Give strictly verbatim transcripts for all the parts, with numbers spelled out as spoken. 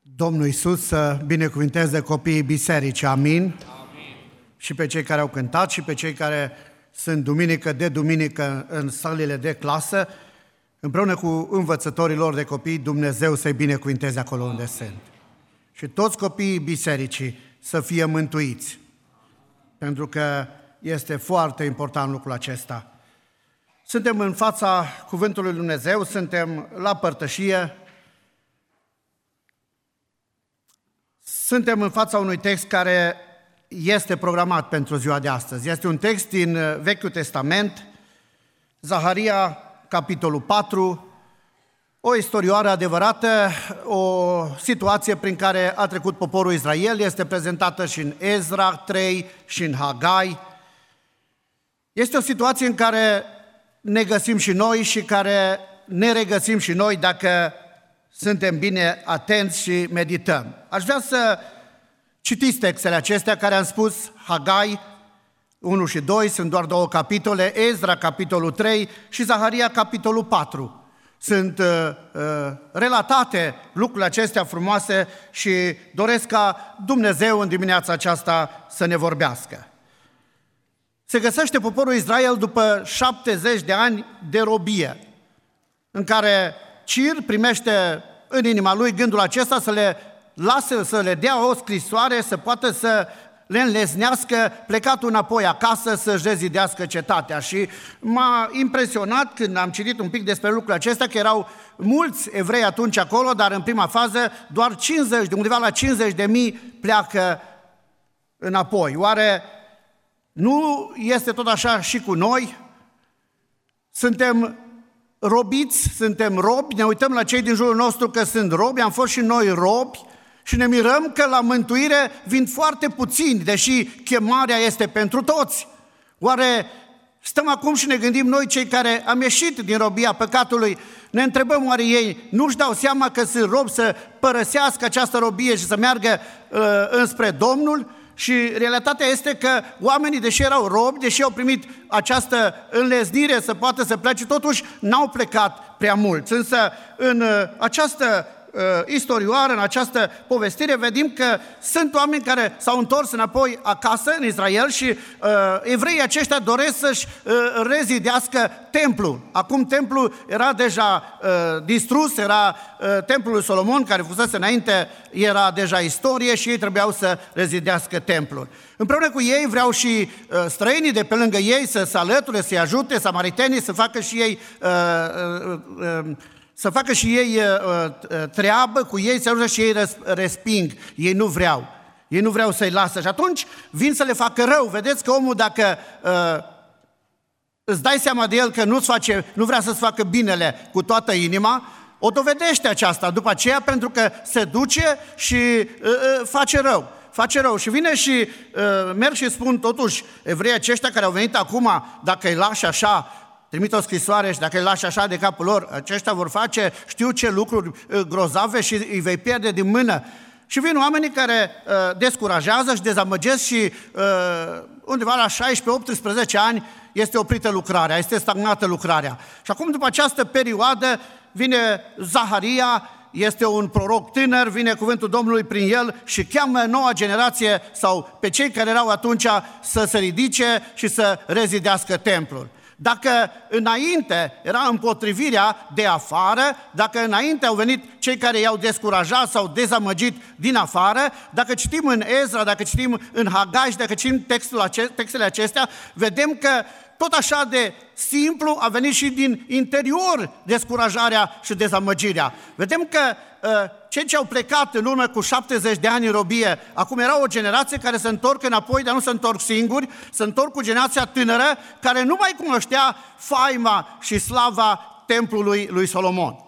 Domnul Iisus să binecuvinteze copiii bisericii, amin? Amin. Și pe cei care au cântat și pe cei care sunt duminică de duminică în salile de clasă, împreună cu învățătorii lor de copii, Dumnezeu să-i binecuvinteze acolo unde sunt. Și toți copiii bisericii să fie mântuiți, pentru că este foarte important lucrul acesta. Suntem în fața Cuvântului Lui Dumnezeu, suntem la părtășie, suntem în fața unui text care este programat pentru ziua de astăzi. Este un text din Vechiul Testament, Zaharia, capitolul patru, o istorioară adevărată, o situație prin care a trecut poporul Israel, este prezentată și în Ezra trei și în Hagai. Este o situație în care ne găsim și noi și care ne regăsim și noi dacă suntem bine atenți și medităm. Aș vrea să citiți textele acestea care am spus, Hagai unu și doi, sunt doar două capitole, Ezra capitolul trei și Zaharia capitolul patru. Sunt uh, uh, relatate lucrurile acestea frumoase și doresc ca Dumnezeu în dimineața aceasta să ne vorbească. Se găsește poporul Israel după șaptezeci de ani de robie, în care Cir primește în inima lui gândul acesta să le lase, să le dea o scrisoare, să poată să le înlesnească plecatul înapoi acasă să-și rezidească cetatea. Și m-a impresionat când am citit un pic despre lucrul acesta, că erau mulți evrei atunci acolo, dar în prima fază doar cincizeci, de undeva la cincizeci de mii pleacă înapoi. Oare nu este tot așa și cu noi? Suntem robiți, suntem robi, ne uităm la cei din jurul nostru că sunt robi, am fost și noi robi și ne mirăm că la mântuire vin foarte puțini, deși chemarea este pentru toți. Oare stăm acum și ne gândim noi, cei care am ieșit din robia păcatului, ne întrebăm oare ei nu-și dau seama că sunt robi să părăsească această robie și să meargă uh, înspre Domnul? Și realitatea este că oamenii, deși erau robi, deși au primit această înleznire să poată să plece, totuși n-au plecat prea mulți. Însă în această uh, istorioară, în această povestire, vedem că sunt oameni care s-au întors înapoi acasă, în Israel, și uh, evreii aceștia doresc să-și uh, rezidească templul. Acum templul era deja uh, distrus, era uh, templul lui Solomon, care fusese înainte, era deja istorie și ei trebuiau să rezidească templul. Împreună cu ei vreau și uh, străinii de pe lângă ei să se alăture, să-i ajute, samaritenii să facă și ei uh, uh, uh, să facă și ei uh, treabă cu ei, să ajungă și ei resping. Ei nu vreau. Ei nu vreau să-i lasă. Și atunci vin să le facă rău. Vedeți că omul, dacă uh, îți dai seama de el că nu-ți face, nu vrea să-ți facă binele cu toată inima, o dovedește aceasta după aceea, pentru că se duce și uh, uh, face rău. Face rău. Și vine și uh, merg și spun totuși evreii aceștia care au venit acum, dacă îi lași așa, trimit o scrisoare și dacă îi lași așa de capul lor, aceștia vor face știu ce lucruri uh, grozave și îi vei pierde din mână. Și vin oamenii care uh, descurajează și dezamăgesc și uh, undeva la șaisprezece-optsprezece ani este oprită lucrarea, este stagnată lucrarea. Și acum după această perioadă vine Zaharia, este un proroc tânăr, vine cuvântul Domnului prin el și cheamă noua generație sau pe cei care erau atunci să se ridice și să rezidească templul. Dacă înainte era împotrivirea de afară, dacă înainte au venit cei care i-au descurajat sau dezamăgit din afară, dacă citim în Ezra, dacă citim în Hagai și dacă citim textul ace- textele acestea, vedem că tot așa de simplu a venit și din interior descurajarea și dezamăgirea. Vedem că uh, cei ce au plecat în urmă cu șaptezeci de ani în robie, acum era o generație care se întorc înapoi, dar nu se întorc singuri, se întorc cu generația tânără care nu mai cunoștea faima și slava templului lui Solomon.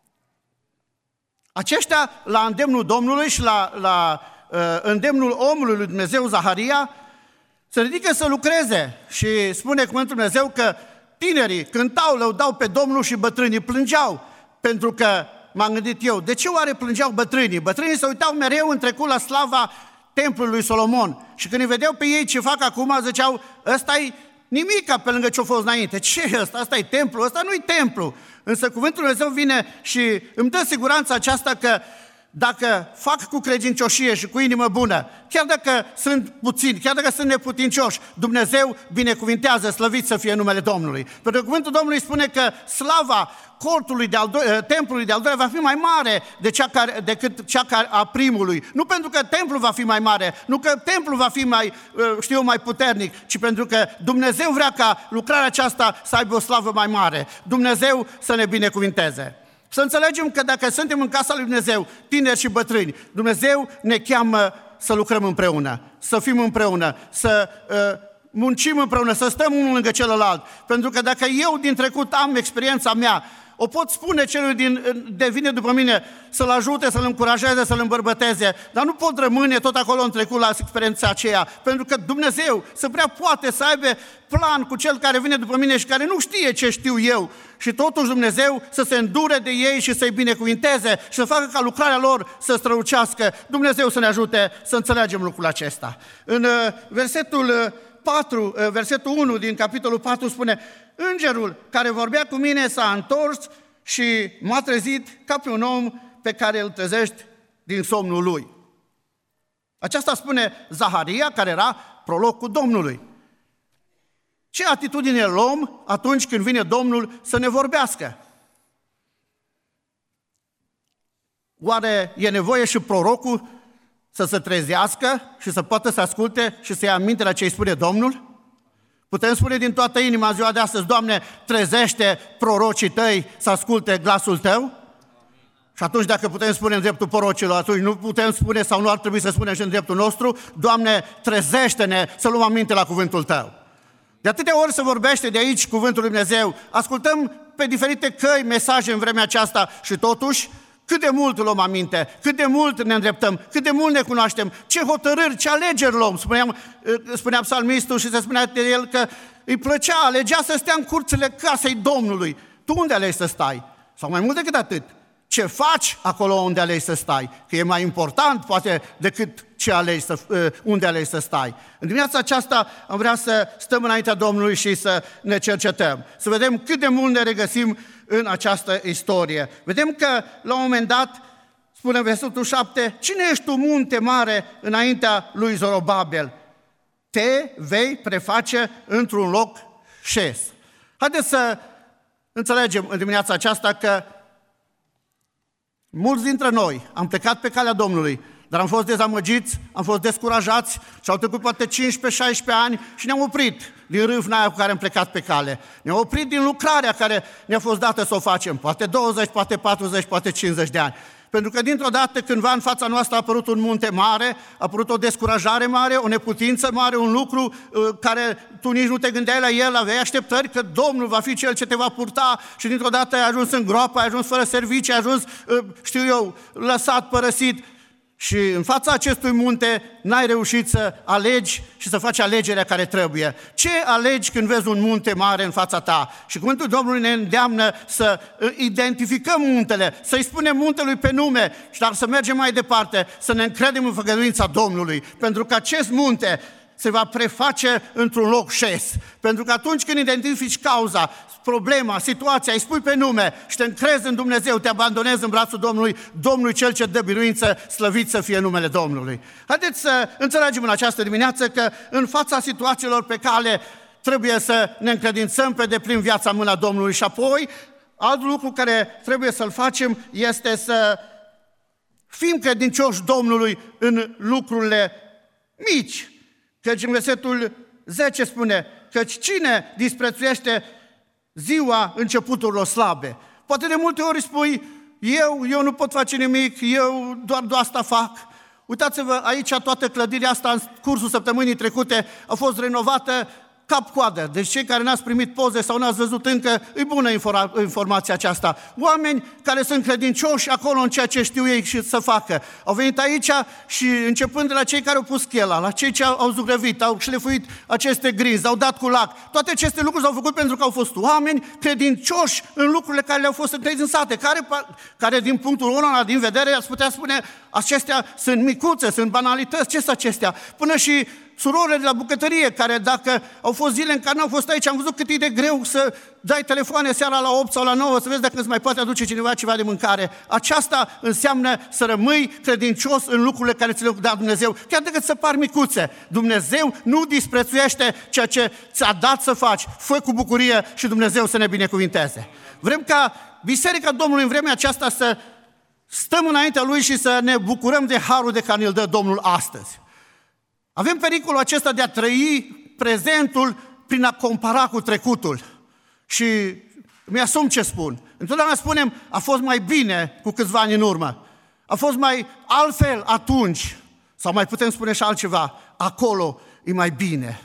Aceștia, la îndemnul Domnului și la, la uh, îndemnul omului lui Dumnezeu, Zaharia, se ridică să lucreze și spune cuvântul Dumnezeu că tinerii cântau, lăudau pe Domnul și bătrânii plângeau. Pentru că m-am gândit eu, de ce oare plângeau bătrânii? Bătrânii se uitau mereu în trecut la slava templului lui Solomon și când îi vedeau pe ei ce fac acum, ziceau, ăsta-i nimica pe lângă ce-a fost înainte. Ce e ăsta? Ăsta e templu? Ăsta nu-i templu. Însă cuvântul Dumnezeu vine și îmi dă siguranța aceasta că dacă fac cu credincioșie și cu inimă bună, chiar dacă sunt puțini, chiar dacă sunt neputincioși, Dumnezeu binecuvintează, slăvit să fie numele Domnului. Pentru că cuvântul Domnului spune că slava cortului de al do- templului de al doilea va fi mai mare de cea care, decât cea care a primului. Nu pentru că templul va fi mai mare, nu că templul va fi mai, știu, mai puternic, ci pentru că Dumnezeu vrea ca lucrarea aceasta să aibă o slavă mai mare. Dumnezeu să ne binecuvinteze. Să înțelegem că dacă suntem în casa lui Dumnezeu, tineri și bătrâni, Dumnezeu ne cheamă să lucrăm împreună, să fim împreună, să uh, muncim împreună, să stăm unul lângă celălalt. Pentru că dacă eu din trecut am experiența mea, o pot spune celui din, de vine după mine să-l ajute, să-l încurajeze, să-l îmbărbăteze, dar nu pot rămâne tot acolo în trecut la experiența aceea, pentru că Dumnezeu să prea poate să aibă plan cu cel care vine după mine și care nu știe ce știu eu și totuși Dumnezeu să se îndure de ei și să-i binecuvinteze și să facă ca lucrarea lor să strălucească. Dumnezeu să ne ajute să înțelegem lucrul acesta. În versetul patru, versetul unu din capitolul patru spune: Îngerul care vorbea cu mine s-a întors și m-a trezit ca pe un om pe care îl trezești din somnul lui. Aceasta spune Zaharia, care era prorocul Domnului. Ce atitudine luăm atunci când vine Domnul să ne vorbească? Oare e nevoie și prorocul să se trezească și să poată să asculte și să ia aminte la ce îi spune Domnul? Putem spune din toată inima ziua de astăzi: Doamne, trezește prorocii tăi să asculte glasul tău? Și atunci, dacă putem spune în dreptul prorocilor, atunci nu putem spune sau nu ar trebui să spunem și în dreptul nostru: Doamne, trezește-ne să luăm aminte la cuvântul tău. De atâtea ori se vorbește de aici cuvântul lui Dumnezeu, ascultăm pe diferite căi mesaje în vremea aceasta și totuși cât de mult luăm aminte, cât de mult ne îndreptăm, cât de mult ne cunoaștem, ce hotărâri, ce alegeri luăm. Spuneam, spunea psalmistul și se spunea de el că îi plăcea, alegea să stea în curțile casei Domnului. Tu unde alegi să stai? Sau mai mult decât atât, ce faci acolo unde alegi să stai? Că e mai important, poate, decât ce alegi să, unde alegi să stai. În dimineața aceasta am vrea să stăm înaintea Domnului și să ne cercetăm, să vedem cât de mult ne regăsim în această istorie. Vedem că, la un moment dat, spune în versetul șapte, cine ești tu, munte mare, înaintea lui Zorobabel? Te vei preface într-un loc șes. Haideți să înțelegem în dimineața aceasta că mulți dintre noi am plecat pe calea Domnului, dar am fost dezamăgiți, am fost descurajați și au trecut poate cincisprezece șaisprezece ani și ne-am oprit din râvna aia cu care am plecat pe cale. Ne-am oprit din lucrarea care ne-a fost dată să o facem, poate douăzeci, poate patruzeci, poate cincizeci de ani. Pentru că dintr-o dată, cândva în fața noastră a apărut un munte mare, a apărut o descurajare mare, o neputință mare, un lucru uh, care tu nici nu te gândeai la el, aveai așteptări că Domnul va fi Cel ce te va purta și dintr-o dată ai ajuns în groapă, ai ajuns fără servicii, ai ajuns, uh, știu eu, lăsat, părăsit. Și în fața acestui munte n-ai reușit să alegi și să faci alegerea care trebuie. Ce alegi când vezi un munte mare în fața ta? Și cuvântul Domnului ne îndeamnă să identificăm muntele, să-i spunem muntelui pe nume, și dar să mergem mai departe, să ne încredem în făgăduința Domnului, pentru că acest munte se va preface într-un loc șes. Pentru că atunci când identifici cauza, problema, situația, îi spui pe nume și te încrezi în Dumnezeu, te abandonezi în brațul Domnului, Domnul cel ce dă biruință, slăvit să fie numele Domnului. Haideți să înțelegem în această dimineață că în fața situațiilor pe cale trebuie să ne încredințăm pe deplin viața în mâna Domnului și apoi alt lucru care trebuie să-l facem este să fim credincioși Domnului în lucrurile mici. Căci în versetul zece spune, căci cine disprețuiește ziua începuturilor slabe? Poate de multe ori spui, eu, eu nu pot face nimic, eu doar de asta fac. Uitați-vă, aici toată clădirea asta în cursul săptămânii trecute a fost renovată cap-coadă. Deci cei care n-ați primit poze sau n-ați văzut încă, e bună informa- informația aceasta. Oameni care sunt credincioși acolo în ceea ce știu ei și să facă. Au venit aici și începând de la cei care au pus chela, la cei ce au zugrăvit, au șlefuit aceste grinzi, au dat cu lac. Toate aceste lucruri s-au făcut pentru că au fost oameni credincioși în lucrurile care le-au fost încredințate, care, care din punctul ăla din vedere ați putea spune, acestea sunt micuțe, sunt banalități, ce sunt acestea? Până și surorile de la bucătărie, care dacă au fost zile în care n-au fost aici, am văzut cât e de greu să dai telefoane seara la opt sau la nouă, să vezi dacă îți mai poate aduce cineva ceva de mâncare. Aceasta înseamnă să rămâi credincios în lucrurile care ți le-a dat Dumnezeu, chiar decât să pari micuțe. Dumnezeu nu disprețuiește ceea ce ți-a dat să faci. Fă cu bucurie și Dumnezeu să ne binecuvinteze. Vrem ca Biserica Domnului în vremea aceasta să stăm înaintea Lui și să ne bucurăm de harul de care ne-l dă Domnul astăzi. Avem pericolul acesta de a trăi prezentul prin a compara cu trecutul. Și mi-asum ce spun. Întotdeauna spunem, a fost mai bine cu câțiva ani în urmă. A fost mai altfel atunci. Sau mai putem spune și altceva. Acolo e mai bine.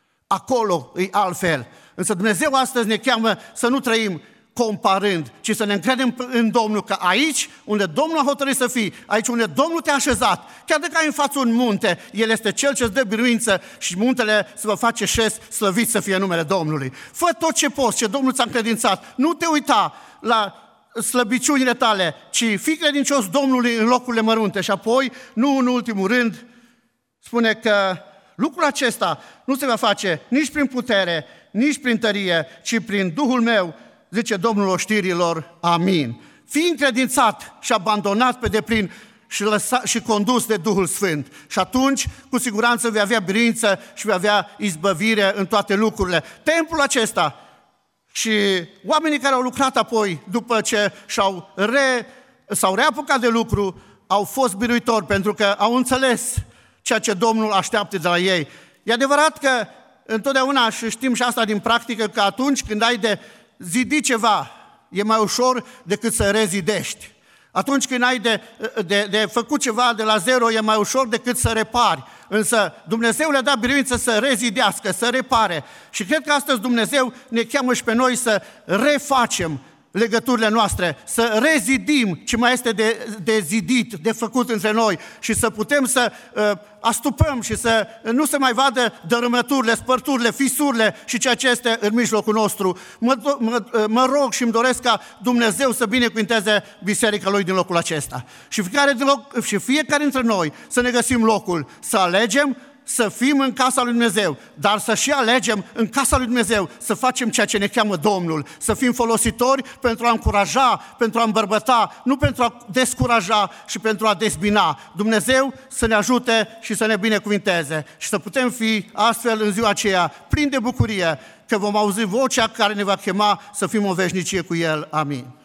Acolo e altfel. Însă Dumnezeu astăzi ne cheamă să nu trăim comparând, ci să ne încredem în Domnul, că aici unde Domnul a hotărât să fii, aici unde Domnul te-a așezat, chiar dacă ai în față un munte, El este Cel ce îți dă biruință și muntele se va face șes, slăvit să fie numele Domnului. Fă tot ce poți, ce Domnul ți-a încredințat. Nu te uita la slăbiciunile tale, ci fii credincios Domnului în locurile mărunte. Și apoi, nu în ultimul rând, spune că lucrul acesta nu se va face nici prin putere, nici prin tărie, ci prin Duhul meu, zice Domnul oștirilor, amin. Fii încredințat și abandonat pe deplin și, lăsa, și condus de Duhul Sfânt. Și atunci, cu siguranță, vei avea biruință și vei avea izbăvire în toate lucrurile. Templul acesta și oamenii care au lucrat apoi, după ce și-au re, s-au reapucat de lucru, au fost biruitori pentru că au înțeles ceea ce Domnul așteaptă de la ei. E adevărat că întotdeauna, și știm și asta din practică, că atunci când ai de zidi ceva, e mai ușor decât să rezidești. Atunci când ai de, de, de făcut ceva de la zero, e mai ușor decât să repari. Însă Dumnezeu le-a dat biruință să rezidească, să repare. Și cred că astăzi Dumnezeu ne cheamă și pe noi să refacem legăturile noastre, să rezidim ce mai este de, de zidit, de făcut între noi și să putem să uh, astupăm și să nu se mai vadă dărâmăturile, spărturile, fisurile și ceea ce este în mijlocul nostru. Mă, mă, mă rog și îmi doresc ca Dumnezeu să binecuvinteze biserica Lui din locul acesta. Și fiecare, din loc, și fiecare dintre noi să ne găsim locul, să alegem să fim în casa lui Dumnezeu, dar să și alegem în casa lui Dumnezeu să facem ceea ce ne cheamă Domnul, să fim folositori pentru a încuraja, pentru a îmbărbăta, nu pentru a descuraja și pentru a dezbina. Dumnezeu să ne ajute și să ne binecuvinteze și să putem fi astfel în ziua aceea plini de bucurie că vom auzi vocea care ne va chema să fim o veșnicie cu El. Amin.